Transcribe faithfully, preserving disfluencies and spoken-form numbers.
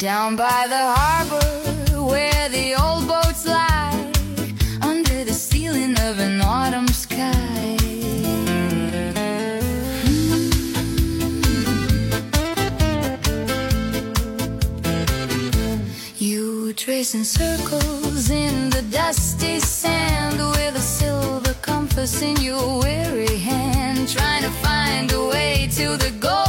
Down by the harbor where the old boats lie, under the ceiling of an autumn sky. You tracing circles in the dusty sand with a silver compass in your weary hand, trying to find a way to the goal.